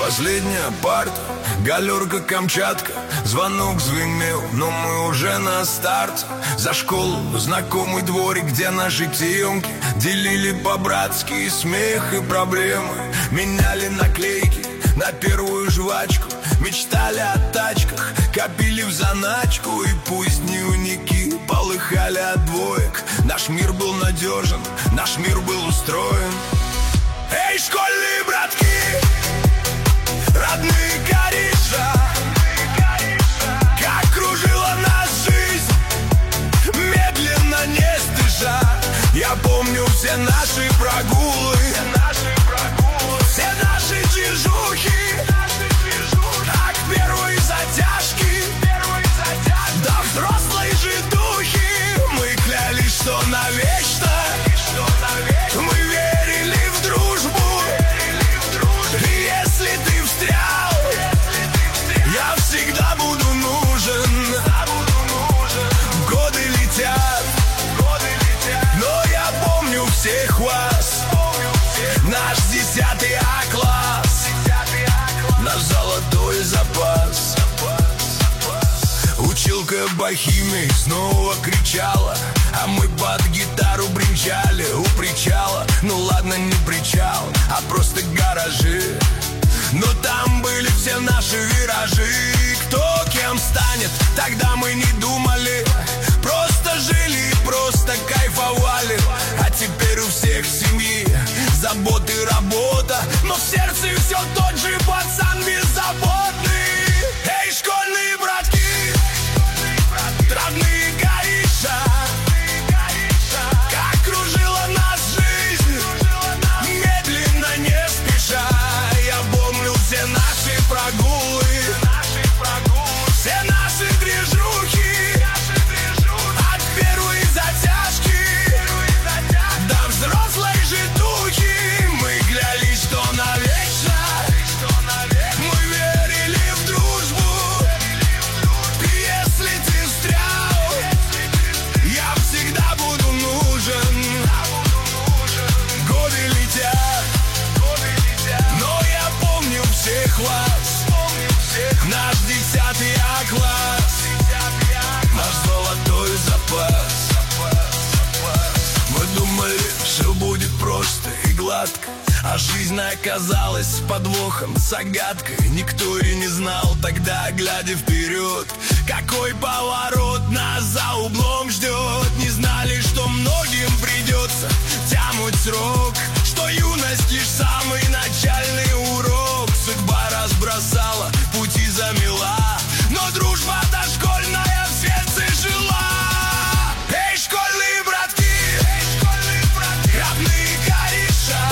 Последняя парта, галерка Камчатка. Звонок звенел, но мы уже на старте. За школу знакомый дворик, где наши темки делили по-братски смех и проблемы. Меняли наклейки на первую жвачку, мечтали о тачках, копили в заначку. И пусть дневники полыхали от двоек, наш мир был надежен, наш мир был устроен. Эй, школьные братки, родные кореша, как кружила нас жизнь, медленно, не спеша. Я помню все наши прогулы, все наши движухи, как первые затяжки, до взрослой жидухи. Мы клялись, что навечно, мы верили в дружбу. И если ты встрял, я всегда буду нужен. Годы летят, но я помню всех вас. Наш 10 А-класс, наш золотой запас. Училка бахимой снова кричала, а мы под гитару бренчали у причала. Ну ладно, не причал, а просто гаражи. Но там были все наши виражи. Кто кем станет, тогда мы не думали. Просто жили и просто кайфовали. А теперь у всех семьи заботы, работа, но в сердце все тот же пацан беззаботный. Эй, школьные братки, родные гаиша, как кружила нас жизнь, медленно, не спеша. Я помню все наши прогулы, все наши движухи, от первой затяжки до взрослой жидухи. Мы клялись, что навечно, мы верили в дружбу. И если ты встрял, я всегда буду нужен. Годы летят, но я помню всех вас. Наш 10 А-класс, наш золотой запас. Мы думали, все будет просто и гладко, а жизнь оказалась с подвохом, с загадкой. Никто и не знал тогда, глядя вперед, какой поворот нас за углом ждет. Не знали, что многим придется тянуть срок, что юность лишь самый начальный урок. Судьба разбросала, пути замела, но дружба дошкольная в сердце жила. Эй, школьные братки, родные кореша,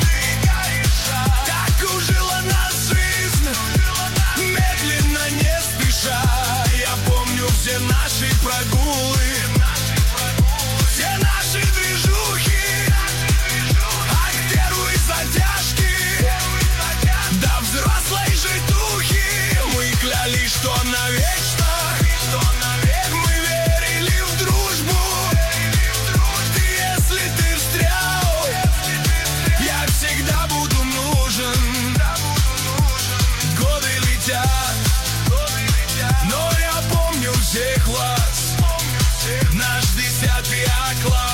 так кружила нас жизнь, медленно, не спеша. Я помню все наши прогулы, все наши движухи, от первой затяжки до взрослой жидухи. Мы клялись, что навечно, мы верили в дружбу. И если ты встрял, я всегда буду нужен. Годы летят, но я помню всех вас. Наш 10 А-класс.